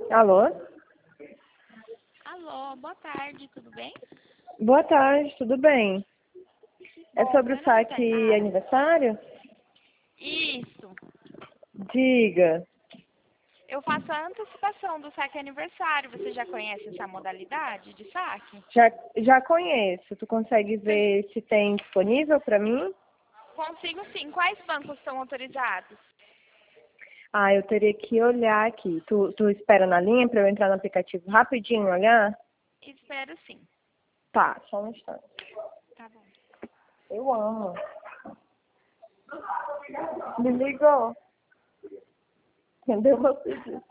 Alô? Alô, boa tarde, tudo bem? Boa tarde, tudo bem? É Bom, sobre meu o nome é saque Tainara. aniversário? Isso. Diga. Eu faço a antecipação do saque aniversário. Você já conhece essa modalidade de saque? Já conheço. Tu consegue ver se tem disponível para mim? Consigo sim. Quais bancos estão autorizados? Ah, eu teria que olhar aqui. Tu espera na linha para eu entrar no aplicativo rapidinho e olhar? Espero sim. Tá, só um instante. Tá bom. Eu amo. Me ligou. Entendeu meu pedido?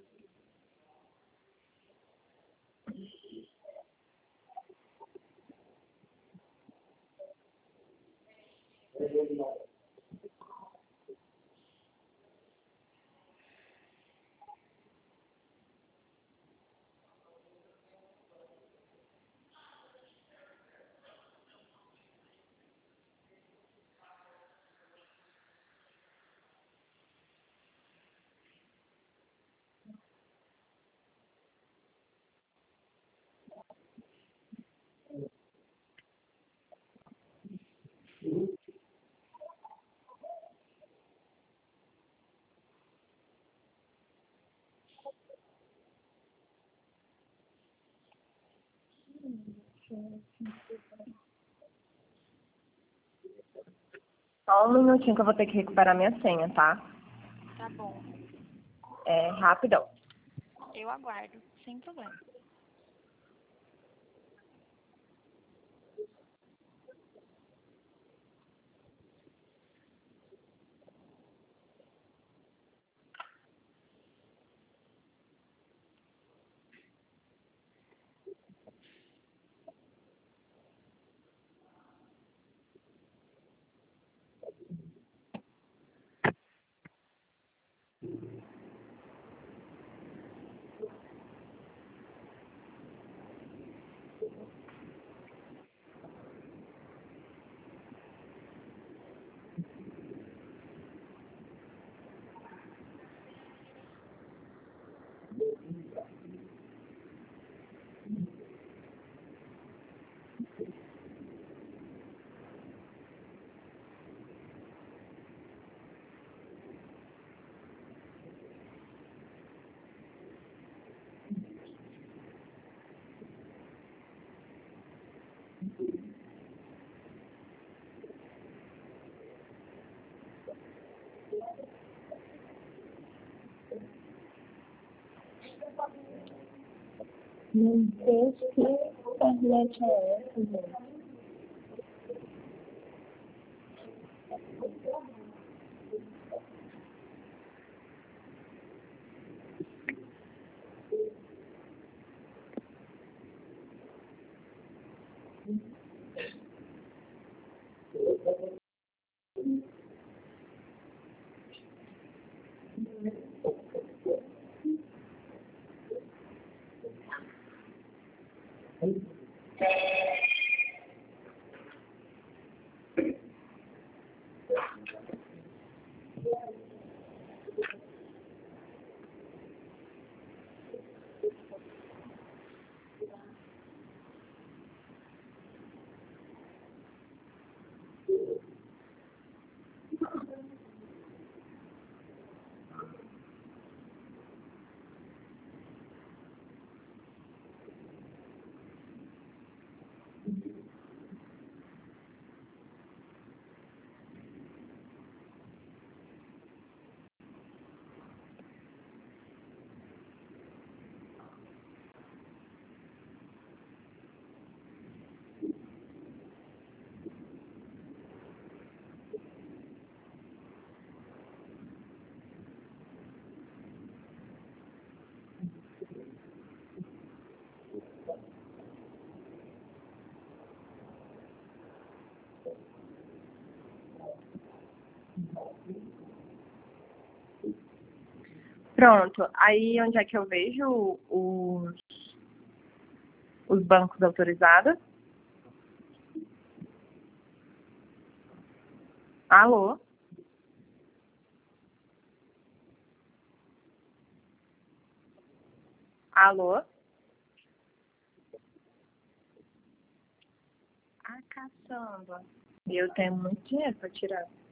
Só um minutinho que eu vou ter que recuperar minha senha, tá? Tá bom. É rapidão. Eu aguardo, sem problema. Meu Deus, que internet é essa, gente? Pronto. Aí onde é que eu vejo os bancos autorizados? Alô? Alô? Ah, caçamba. Eu tenho muito dinheiro para tirar.